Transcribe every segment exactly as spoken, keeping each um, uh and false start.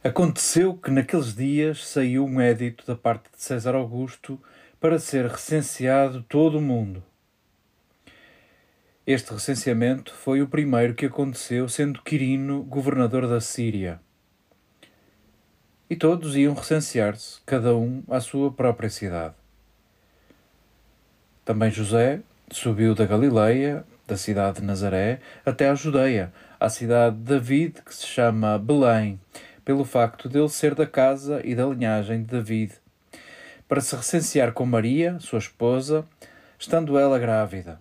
Aconteceu que naqueles dias saiu um édito da parte de César Augusto para ser recenseado todo o mundo. Este recenseamento foi o primeiro que aconteceu sendo Quirino governador da Síria. E todos iam recensear-se, cada um à sua própria cidade. Também José subiu da Galileia, da cidade de Nazaré, até à Judeia, à cidade de David, que se chama Belém, pelo facto de ele ser da casa e da linhagem de David, para se recensear com Maria, sua esposa, estando ela grávida.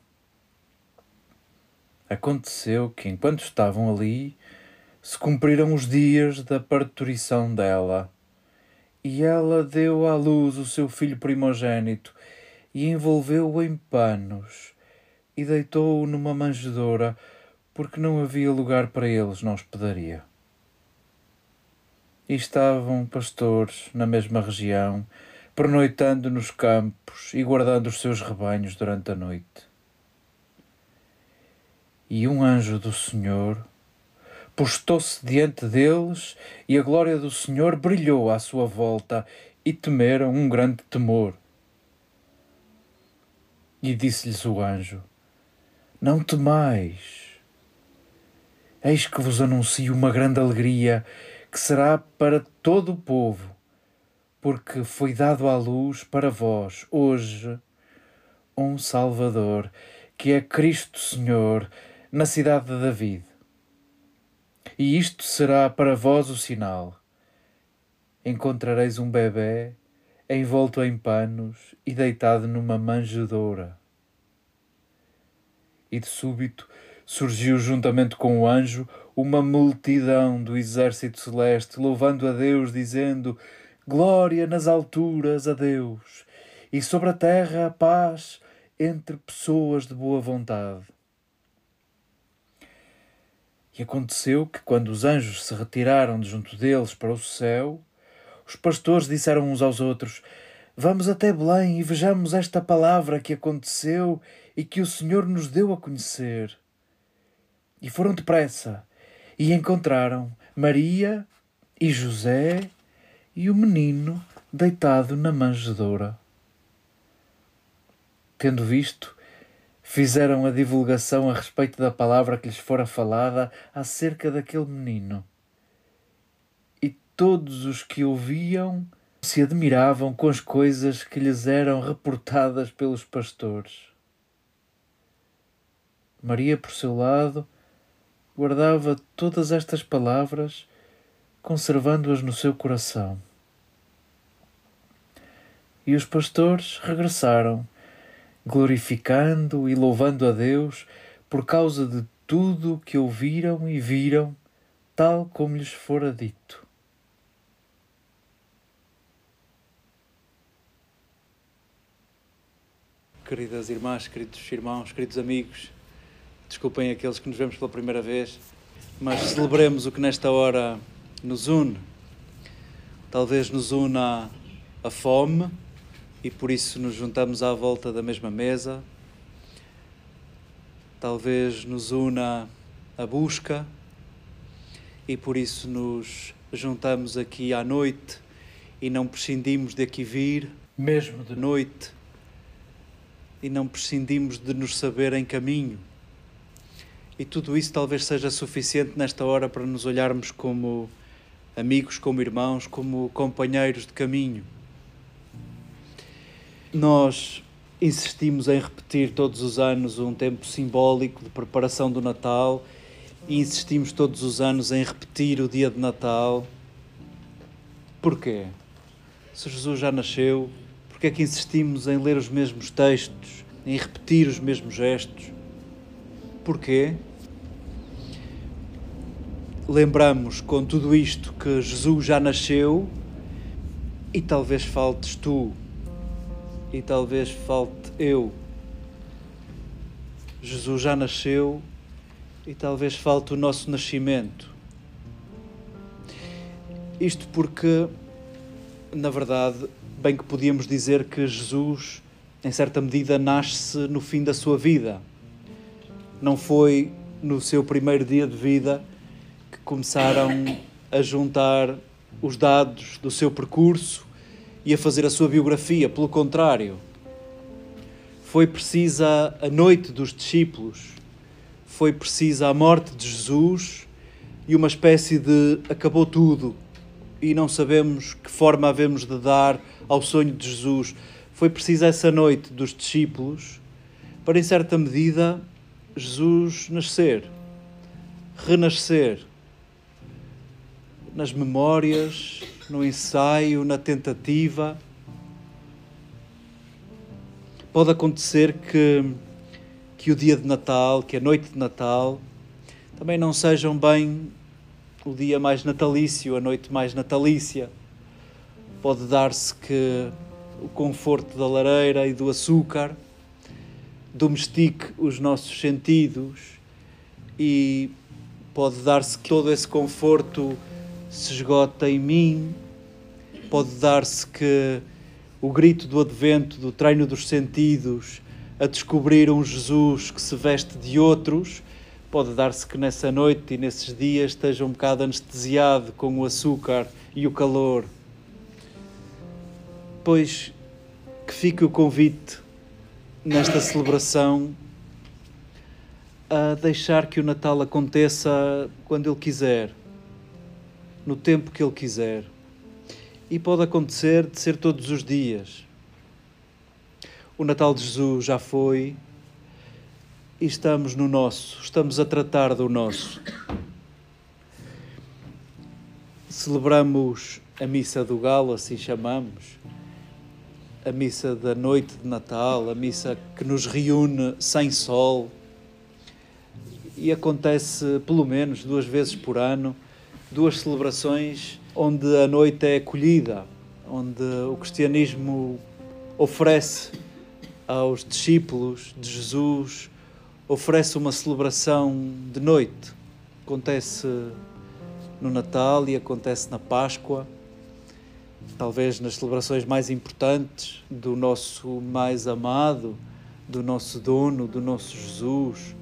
Aconteceu que, enquanto estavam ali, se cumpriram os dias da parturição dela, e ela deu à luz o seu filho primogênito, e envolveu-o em panos, e deitou-o numa manjedoura, porque não havia lugar para eles na hospedaria. E estavam pastores na mesma região, pernoitando nos campos e guardando os seus rebanhos durante a noite. E um anjo do Senhor postou-se diante deles, e a glória do Senhor brilhou à sua volta, e temeram um grande temor. E disse-lhes o anjo: Não temais, eis que vos anuncio uma grande alegria, que será para todo o povo, porque foi dado à luz para vós, hoje, um Salvador, que é Cristo Senhor, na cidade de David. E isto será para vós o sinal: encontrareis um bebé envolto em panos e deitado numa manjedoura. E de súbito surgiu juntamente com o anjo uma multidão do exército celeste, louvando a Deus, dizendo: Glória nas alturas a Deus, e sobre a terra a paz entre pessoas de boa vontade. E aconteceu que, quando os anjos se retiraram de junto deles para o céu, os pastores disseram uns aos outros: Vamos até Belém e vejamos esta palavra que aconteceu e que o Senhor nos deu a conhecer. E foram depressa e encontraram Maria e José e o menino deitado na manjedoura. Tendo visto, fizeram a divulgação a respeito da palavra que lhes fora falada acerca daquele menino. E todos os que ouviam se admiravam com as coisas que lhes eram reportadas pelos pastores. Maria, por seu lado, guardava todas estas palavras, conservando-as no seu coração. E os pastores regressaram, glorificando e louvando a Deus por causa de tudo o que ouviram e viram, tal como lhes fora dito. Queridas irmãs, queridos irmãos, queridos amigos, desculpem aqueles que nos vemos pela primeira vez, mas celebremos o que nesta hora nos une. Talvez nos una a fome e por isso nos juntamos à volta da mesma mesa. Talvez nos una a busca e por isso nos juntamos aqui à noite e não prescindimos de aqui vir, Mesmo de noite, e não prescindimos de nos saber em caminho. E tudo isso talvez seja suficiente nesta hora para nos olharmos como amigos, como irmãos, como companheiros de caminho. Nós insistimos em repetir todos os anos um tempo simbólico de preparação do Natal e insistimos todos os anos em repetir o dia de Natal. Porquê? Se Jesus já nasceu, porquê é que insistimos em ler os mesmos textos, em repetir os mesmos gestos? Porquê? Lembramos com tudo isto que Jesus já nasceu e talvez faltes tu e talvez falte eu. Jesus já nasceu e talvez falte o nosso nascimento. Isto porque, na verdade, bem que podíamos dizer que Jesus, em certa medida, nasce no fim da sua vida. Não foi no seu primeiro dia de vida que começaram a juntar os dados do seu percurso e a fazer a sua biografia. Pelo contrário, foi precisa a noite dos discípulos, foi precisa a morte de Jesus e uma espécie de acabou tudo e não sabemos que forma havemos de dar ao sonho de Jesus. Foi precisa essa noite dos discípulos para, em certa medida, Jesus nascer, renascer, nas memórias, no ensaio, na tentativa. Pode acontecer que, que o dia de Natal, que a noite de Natal, também não sejam bem o dia mais natalício, a noite mais natalícia. Pode dar-se que o conforto da lareira e do açúcar domestique os nossos sentidos e pode dar-se que todo esse conforto se esgota em mim. Pode dar-se que o grito do advento, do treino dos sentidos, a descobrir um Jesus que se veste de outros, pode dar-se que nessa noite e nesses dias esteja um bocado anestesiado com o açúcar e o calor. Pois que fique o convite nesta celebração a deixar que o Natal aconteça quando Ele quiser, no tempo que Ele quiser. E pode acontecer de ser todos os dias. O Natal de Jesus já foi e estamos no nosso, estamos a tratar do nosso. Celebramos a Missa do Galo, assim chamamos, a missa da noite de Natal, a missa que nos reúne sem sol, e acontece pelo menos duas vezes por ano, duas celebrações onde a noite é acolhida, onde o cristianismo oferece aos discípulos de Jesus, oferece uma celebração de noite. Acontece no Natal e acontece na Páscoa, talvez nas celebrações mais importantes do nosso mais amado, do nosso dono, do nosso Jesus.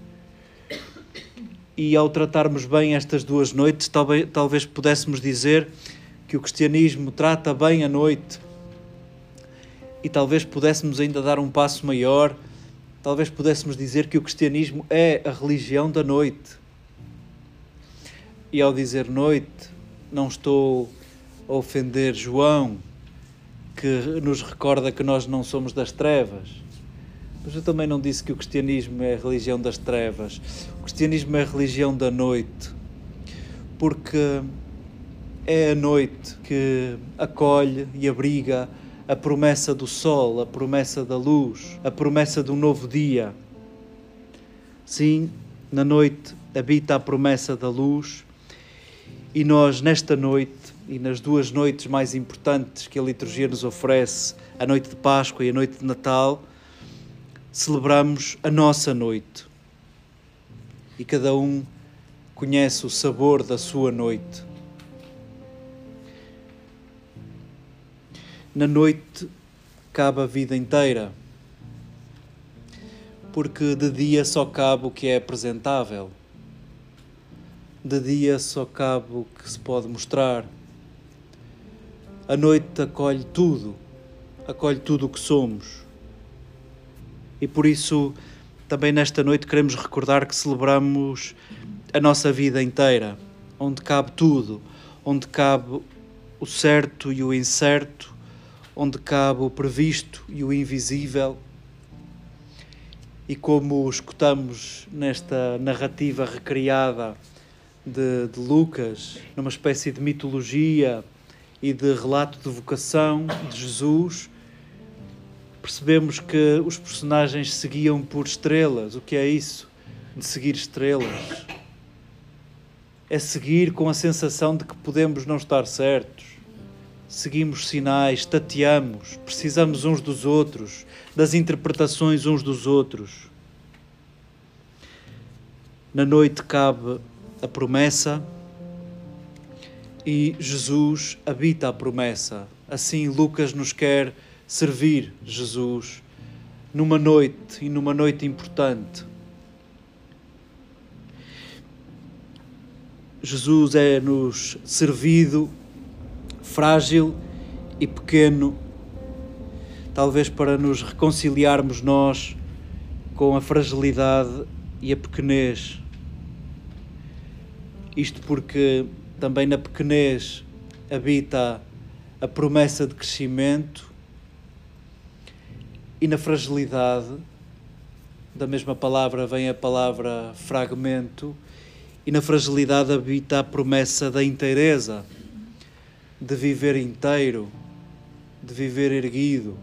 E ao tratarmos bem estas duas noites, talvez, talvez pudéssemos dizer que o cristianismo trata bem a noite, e talvez pudéssemos ainda dar um passo maior, talvez pudéssemos dizer que o cristianismo é a religião da noite. E ao dizer noite, não estou a ofender João, que nos recorda que nós não somos das trevas. Mas eu também não disse que o cristianismo é a religião das trevas. O cristianismo é a religião da noite, porque é a noite que acolhe e abriga a promessa do sol, a promessa da luz, a promessa de um novo dia. Sim, na noite habita a promessa da luz, e nós, nesta noite, e nas duas noites mais importantes que a liturgia nos oferece, a noite de Páscoa e a noite de Natal, celebramos a nossa noite. E cada um conhece o sabor da sua noite. Na noite cabe a vida inteira, porque de dia só cabe o que é apresentável. De dia só cabe o que se pode mostrar. A noite acolhe tudo, acolhe tudo o que somos. E por isso, também nesta noite queremos recordar que celebramos a nossa vida inteira, onde cabe tudo, onde cabe o certo e o incerto, onde cabe o previsto e o invisível. E como escutamos nesta narrativa recriada de, de Lucas, numa espécie de mitologia e de relato de vocação de Jesus, percebemos que os personagens seguiam por estrelas. O que é isso de seguir estrelas? É seguir com a sensação de que podemos não estar certos. Seguimos sinais, tateamos, precisamos uns dos outros, das interpretações uns dos outros. Na noite cabe a promessa e Jesus habita a promessa. Assim Lucas nos quer servir Jesus numa noite e numa noite importante. Jesus é-nos servido frágil e pequeno, talvez para nos reconciliarmos nós com a fragilidade e a pequenez. Isto porque também na pequenez habita a promessa de crescimento e na fragilidade, da mesma palavra vem a palavra fragmento, e na fragilidade habita a promessa da inteireza, de viver inteiro, de viver erguido.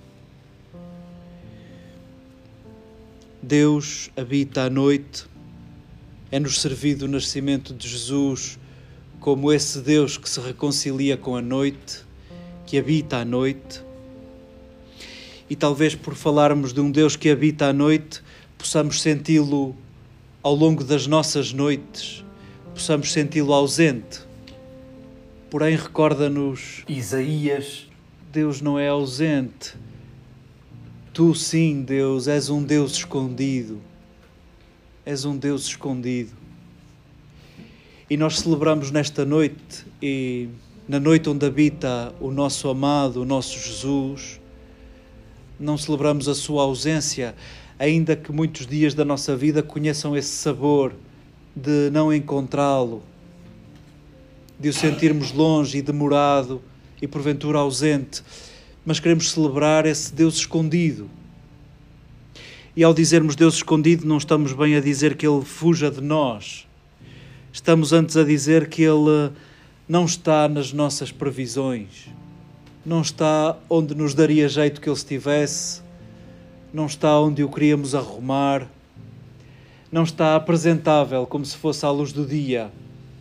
Deus habita à noite, é-nos servido o nascimento de Jesus como esse Deus que se reconcilia com a noite, que habita à noite. E talvez por falarmos de um Deus que habita à noite, possamos senti-lo ao longo das nossas noites, possamos senti-lo ausente. Porém, recorda-nos Isaías, Deus não é ausente. Tu sim, Deus, és um Deus escondido. És um Deus escondido. E nós celebramos nesta noite, e na noite onde habita o nosso amado, o nosso Jesus, não celebramos a sua ausência, ainda que muitos dias da nossa vida conheçam esse sabor de não encontrá-lo, de o sentirmos longe e demorado e porventura ausente, mas queremos celebrar esse Deus escondido. E ao dizermos Deus escondido, não estamos bem a dizer que Ele fuja de nós. Estamos antes a dizer que Ele não está nas nossas previsões, não está onde nos daria jeito que Ele estivesse, não está onde o queríamos arrumar, não está apresentável como se fosse à luz do dia.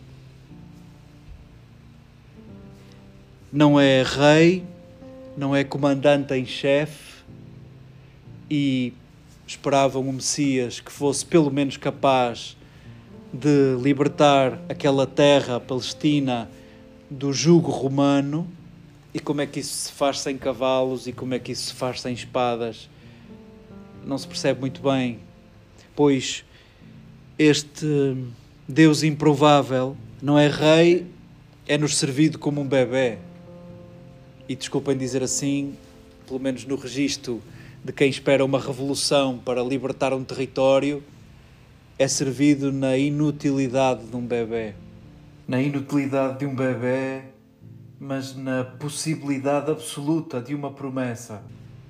Não é rei, não é comandante em chefe, e esperavam um Messias que fosse pelo menos capaz de libertar aquela terra, a Palestina, do jugo romano. E como é que isso se faz sem cavalos e como é que isso se faz sem espadas? Não se percebe muito bem, pois este Deus improvável não é rei, é-nos servido como um bebé. E desculpem dizer assim, pelo menos no registro de quem espera uma revolução para libertar um território, é servido na inutilidade de um bebé. Na inutilidade de um bebé, mas na possibilidade absoluta de uma promessa.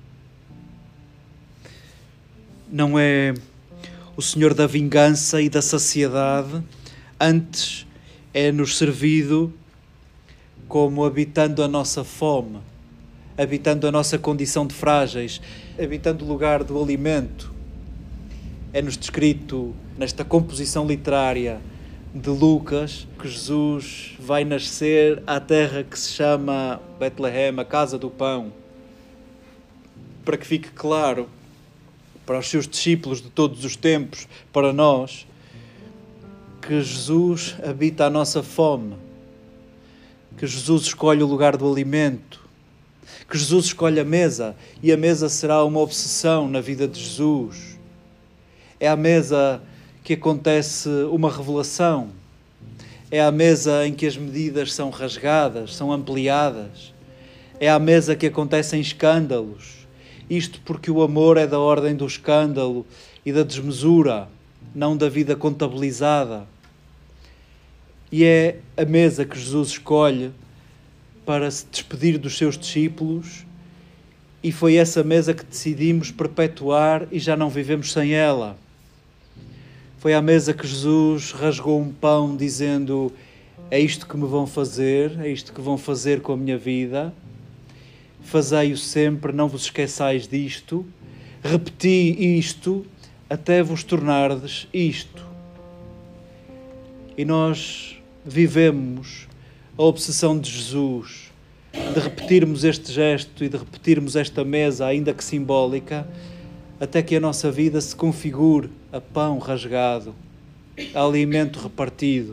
Não é o Senhor da vingança e da saciedade, antes é-nos servido como habitando a nossa fome, habitando a nossa condição de frágeis, habitando o lugar do alimento. É-nos descrito nesta composição literária de Lucas que Jesus vai nascer à terra que se chama Betlehem, a casa do pão. Para que fique claro para os seus discípulos de todos os tempos, para nós, que Jesus habita a nossa fome, que Jesus escolhe o lugar do alimento, que Jesus escolhe a mesa, e a mesa será uma obsessão na vida de Jesus. É à mesa que acontece uma revelação, é à mesa em que as medidas são rasgadas, são ampliadas, é à mesa que acontecem escândalos, isto porque o amor é da ordem do escândalo e da desmesura, não da vida contabilizada. E é a mesa que Jesus escolhe para se despedir dos seus discípulos, e foi essa mesa que decidimos perpetuar e já não vivemos sem ela. Foi à mesa que Jesus rasgou um pão dizendo: é isto que me vão fazer, é isto que vão fazer com a minha vida. Fazei-o sempre, não vos esqueçais disto. Repeti isto até vos tornardes isto. E nós vivemos a obsessão de Jesus, de repetirmos este gesto e de repetirmos esta mesa, ainda que simbólica, até que a nossa vida se configure a pão rasgado, a alimento repartido.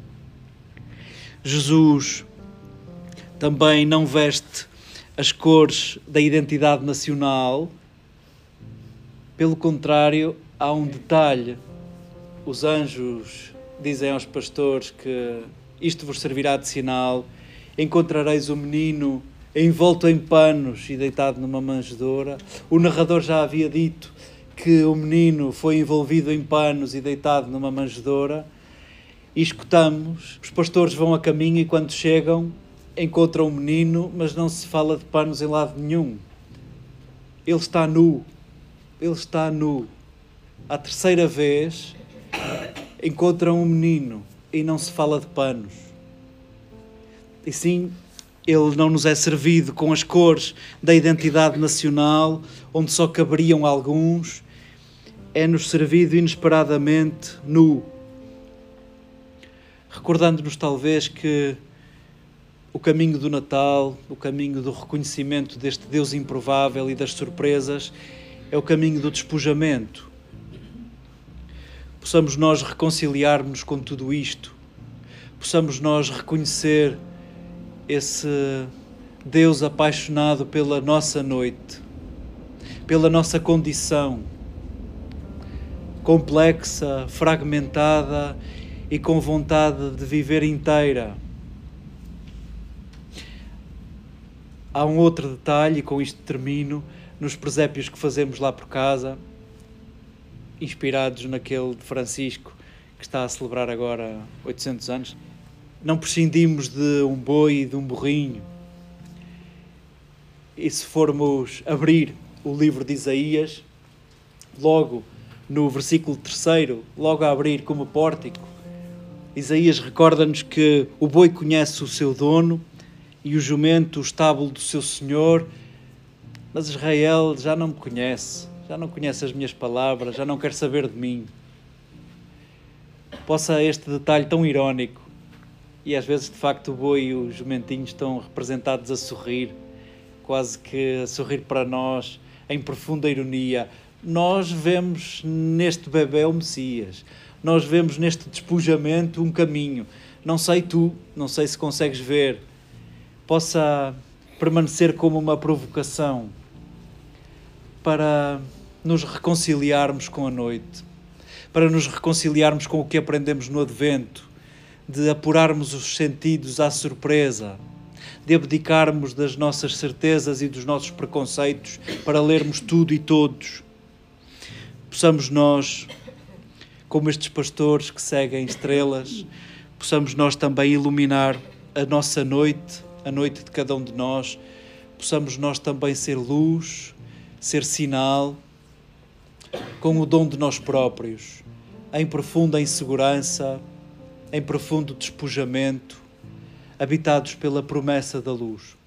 Jesus também não veste as cores da identidade nacional. Pelo contrário, há um detalhe. Os anjos dizem aos pastores que isto vos servirá de sinal, encontrareis o menino envolto em panos e deitado numa manjedoura. O narrador já havia dito que o menino foi envolvido em panos e deitado numa manjedoura. E escutamos, os pastores vão a caminho e quando chegam encontram o menino, mas não se fala de panos em lado nenhum. Ele está nu, ele está nu. À terceira vez encontram o menino e não se fala de panos. E sim, ele não nos é servido com as cores da identidade nacional, onde só caberiam alguns, é-nos servido inesperadamente nu. Recordando-nos talvez que o caminho do Natal, o caminho do reconhecimento deste Deus improvável e das surpresas, é o caminho do despojamento. Possamos nós reconciliar-nos com tudo isto, possamos nós reconhecer esse Deus apaixonado pela nossa noite, pela nossa condição complexa, fragmentada e com vontade de viver inteira. Há um outro detalhe, e com isto termino, nos presépios que fazemos lá por casa, inspirados naquele de Francisco, que está a celebrar agora oitocentos anos, não prescindimos de um boi e de um burrinho. E se formos abrir o livro de Isaías, logo no versículo terceiro, logo a abrir como pórtico, Isaías recorda-nos que o boi conhece o seu dono e o jumento o estábulo do seu senhor, mas Israel já não me conhece, já não conhece as minhas palavras, já não quer saber de mim. Possa este detalhe tão irónico, e às vezes de facto o boi e o jumentinho estão representados a sorrir, quase que a sorrir para nós, em profunda ironia. Nós vemos neste bebé o Messias, nós vemos neste despojamento um caminho. Não sei tu, não sei se consegues ver, possa permanecer como uma provocação para nos reconciliarmos com a noite, para nos reconciliarmos com o que aprendemos no Advento, de apurarmos os sentidos à surpresa, de abdicarmos das nossas certezas e dos nossos preconceitos para lermos tudo e todos. Possamos nós, como estes pastores que seguem estrelas, possamos nós também iluminar a nossa noite, a noite de cada um de nós, possamos nós também ser luz, ser sinal, com o dom de nós próprios, em profunda insegurança, em profundo despojamento, habitados pela promessa da luz.